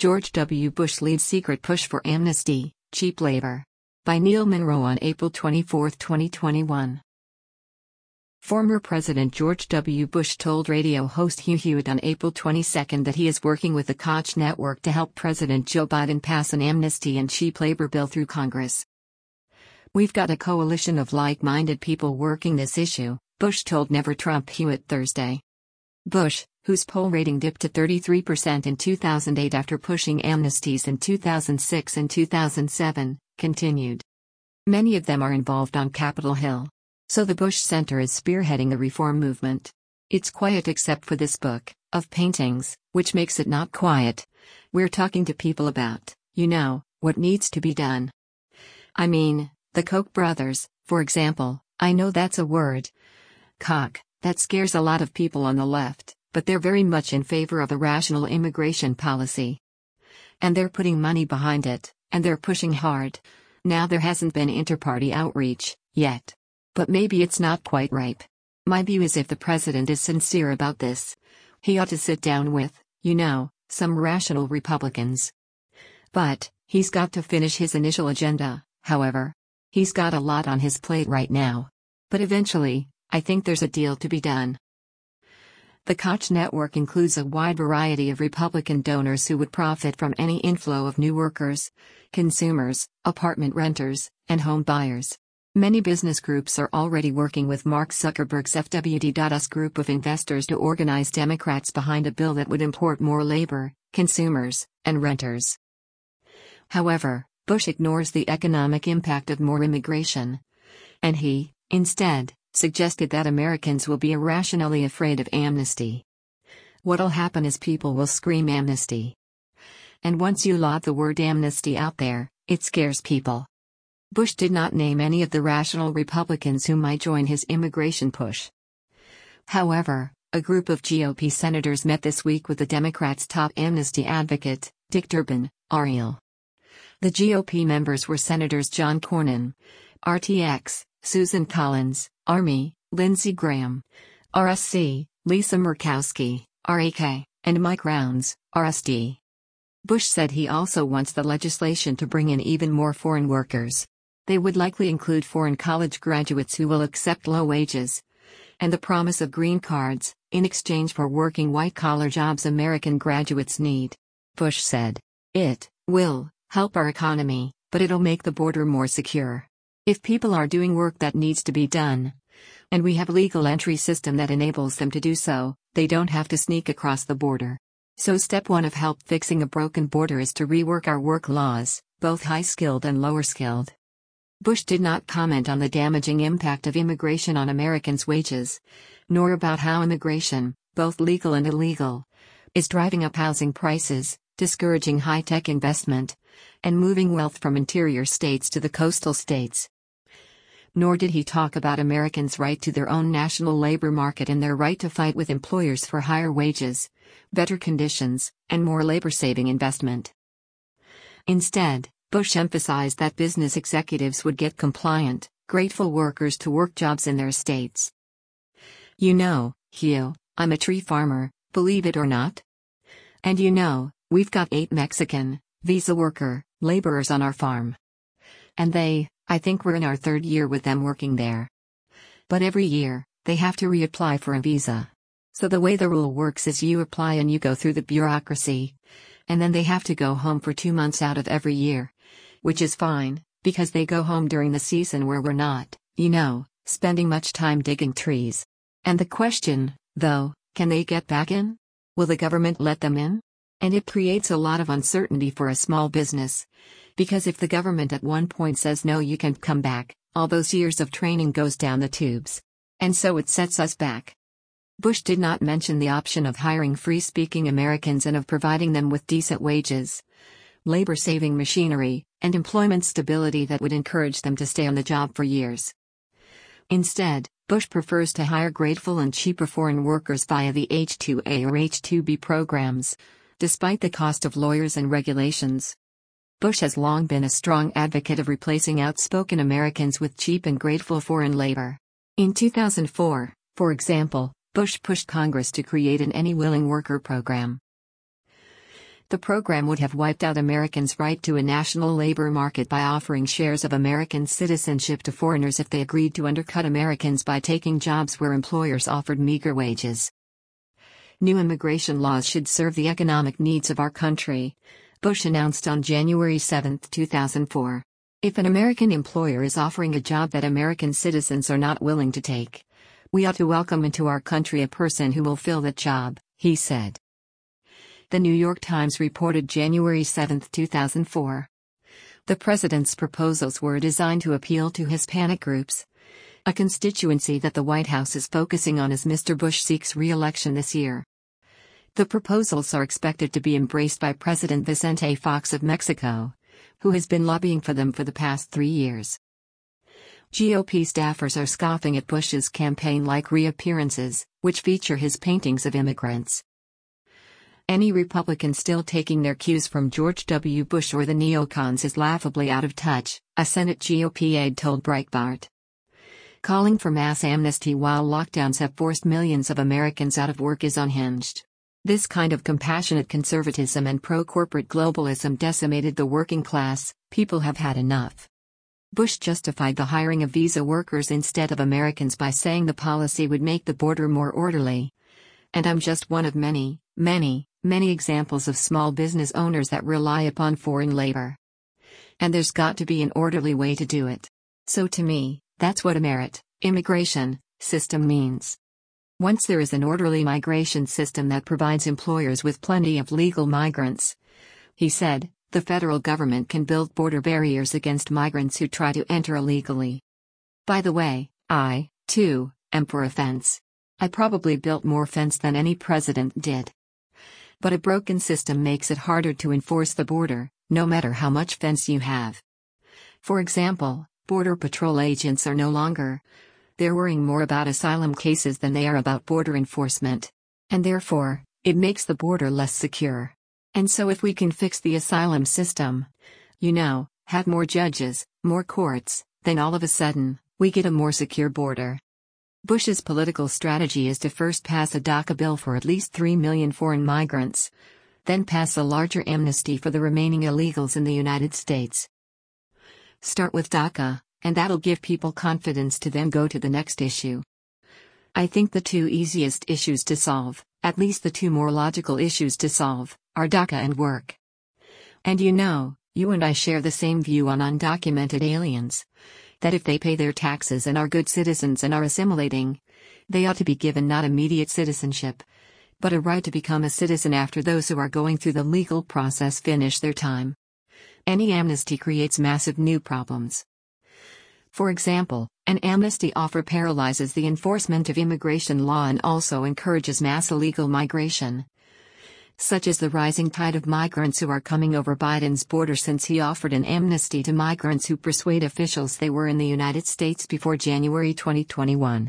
George W. Bush leads secret push for amnesty, cheap labor. By Neil Monroe on April 24, 2021. Former President George W. Bush told radio host Hugh Hewitt on April 22 that he is working with the Koch network to help President Joe Biden pass an amnesty and cheap labor bill through Congress. "We've got a coalition of like-minded people working this issue," Bush told Never Trump Hewitt Thursday. Bush, whose poll rating dipped to 33% in 2008 after pushing amnesties in 2006 and 2007, continued. "Many of them are involved on Capitol Hill. So the Bush Center is spearheading a reform movement. It's quiet except for this book of paintings, which makes it not quiet. We're talking to people about, what needs to be done. I mean, the Koch brothers, for example. I know that's a word. Koch, that scares a lot of people on the left, but they're very much in favor of a rational immigration policy. And they're putting money behind it, and they're pushing hard. Now there hasn't been inter-party outreach, yet. But maybe it's not quite ripe. My view is if the president is sincere about this, he ought to sit down with, some rational Republicans. But, he's got to finish his initial agenda, however. He's got a lot on his plate right now. But eventually, I think there's a deal to be done." The Koch network includes a wide variety of Republican donors who would profit from any inflow of new workers, consumers, apartment renters, and home buyers. Many business groups are already working with Mark Zuckerberg's FWD.us group of investors to organize Democrats behind a bill that would import more labor, consumers, and renters. However, Bush ignores the economic impact of more immigration. And he, instead, suggested that Americans will be irrationally afraid of amnesty. What'll happen is people will scream amnesty. And once you lob the word amnesty out there, it scares people. Bush did not name any of the rational Republicans who might join his immigration push. However, a group of GOP senators met this week with the Democrats' top amnesty advocate, Dick Durbin, REL. The GOP members were Senators John Cornyn, RTX, Susan Collins, Army, Lindsey Graham, RSC, Lisa Murkowski, RAK, and Mike Rounds, RSD. Bush said he also wants the legislation to bring in even more foreign workers. They would likely include foreign college graduates who will accept low wages. And the promise of green cards, in exchange for working white-collar jobs American graduates need. Bush said, "It will help our economy, but it'll make the border more secure. If people are doing work that needs to be done, and we have a legal entry system that enables them to do so, they don't have to sneak across the border. So step one of help fixing a broken border is to rework our work laws, both high-skilled and lower-skilled." Bush did not comment on the damaging impact of immigration on Americans' wages, nor about how immigration, both legal and illegal, is driving up housing prices, discouraging high-tech investment, and moving wealth from interior states to the coastal states. Nor did he talk about Americans' right to their own national labor market and their right to fight with employers for higher wages, better conditions, and more labor-saving investment. Instead, Bush emphasized that business executives would get compliant, grateful workers to work jobs in their states. "Hugh, I'm a tree farmer, believe it or not. And we've got 8 Mexican, visa worker, laborers on our farm. And I think we're in our 3rd year with them working there. But every year, they have to reapply for a visa. So the way the rule works is you apply and you go through the bureaucracy. And then they have to go home for 2 months out of every year. Which is fine, because they go home during the season where we're not, spending much time digging trees. And the question, though, can they get back in? Will the government let them in? And it creates a lot of uncertainty for a small business. Because if the government at one point says no, you can't come back, all those years of training goes down the tubes. And so it sets us back." Bush did not mention the option of hiring free-speaking Americans and of providing them with decent wages, labor-saving machinery, and employment stability that would encourage them to stay on the job for years. Instead, Bush prefers to hire grateful and cheaper foreign workers via the H-2A or H-2B programs, despite the cost of lawyers and regulations. Bush has long been a strong advocate of replacing outspoken Americans with cheap and grateful foreign labor. In 2004, for example, Bush pushed Congress to create an Any Willing Worker program. The program would have wiped out Americans' right to a national labor market by offering shares of American citizenship to foreigners if they agreed to undercut Americans by taking jobs where employers offered meager wages. New immigration laws should serve the economic needs of our country, Bush announced on January 7, 2004. If an American employer is offering a job that American citizens are not willing to take, we ought to welcome into our country a person who will fill that job, he said. The New York Times reported January 7, 2004. The president's proposals were designed to appeal to Hispanic groups, a constituency that the White House is focusing on as Mr. Bush seeks re-election this year. The proposals are expected to be embraced by President Vicente Fox of Mexico, who has been lobbying for them for the past 3 years. GOP staffers are scoffing at Bush's campaign-like reappearances, which feature his paintings of immigrants. Any Republican still taking their cues from George W. Bush or the neocons is laughably out of touch, a Senate GOP aide told Breitbart. Calling for mass amnesty while lockdowns have forced millions of Americans out of work is unhinged. This kind of compassionate conservatism and pro-corporate globalism decimated the working class. People have had enough. Bush justified the hiring of visa workers instead of Americans by saying the policy would make the border more orderly. And I'm just one of many examples of small business owners that rely upon foreign labor. And there's got to be an orderly way to do it. So to me, that's what a merit immigration system means. Once there is an orderly migration system that provides employers with plenty of legal migrants, he said, the federal government can build border barriers against migrants who try to enter illegally. By the way, I, too, am for a fence. I probably built more fence than any president did. But a broken system makes it harder to enforce the border, no matter how much fence you have. For example, Border Patrol agents are no longer. They're worrying more about asylum cases than they are about border enforcement. And therefore, it makes the border less secure. And so if we can fix the asylum system, have more judges, more courts, then all of a sudden, we get a more secure border. Bush's political strategy is to first pass a DACA bill for at least 3 million foreign migrants, then pass a larger amnesty for the remaining illegals in the United States. Start with DACA, and that'll give people confidence to then go to the next issue. I think the two easiest issues to solve, at least the two more logical issues to solve, are DACA and work. And you and I share the same view on undocumented aliens. That if they pay their taxes and are good citizens and are assimilating, they ought to be given not immediate citizenship, but a right to become a citizen after those who are going through the legal process finish their time. Any amnesty creates massive new problems. For example, an amnesty offer paralyzes the enforcement of immigration law and also encourages mass illegal migration, such as the rising tide of migrants who are coming over Biden's border since he offered an amnesty to migrants who persuade officials they were in the United States before January 2021.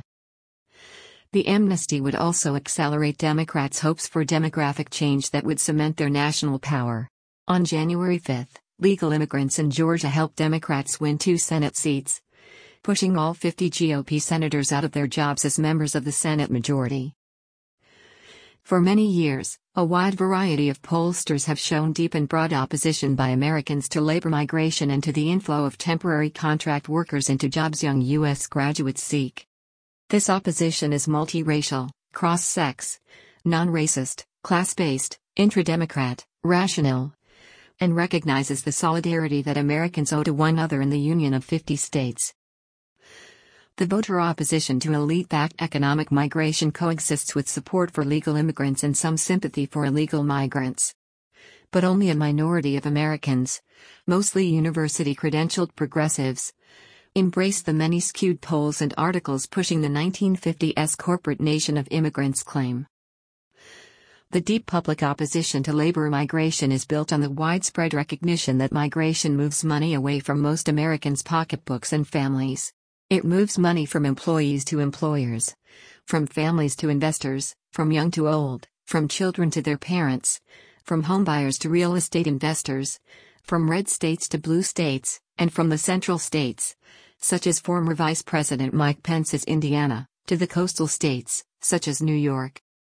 The amnesty would also accelerate Democrats' hopes for demographic change that would cement their national power. On January 5, legal immigrants in Georgia helped Democrats win 2 Senate seats, pushing all 50 GOP senators out of their jobs as members of the Senate majority. For many years, a wide variety of pollsters have shown deep and broad opposition by Americans to labor migration and to the inflow of temporary contract workers into jobs young U.S. graduates seek. This opposition is multiracial, cross-sex, non-racist, class-based, intra-Democrat, rational, and recognizes the solidarity that Americans owe to one another in the Union of 50 states. The voter opposition to elite-backed economic migration coexists with support for legal immigrants and some sympathy for illegal migrants. But only a minority of Americans, mostly university-credentialed progressives, embrace the many skewed polls and articles pushing the 1950s corporate nation of immigrants claim. The deep public opposition to labor migration is built on the widespread recognition that migration moves money away from most Americans' pocketbooks and families. It moves money from employees to employers, from families to investors, from young to old, from children to their parents, from homebuyers to real estate investors, from red states to blue states, and from the central states, such as former Vice President Mike Pence's Indiana, to the coastal states, such as New York.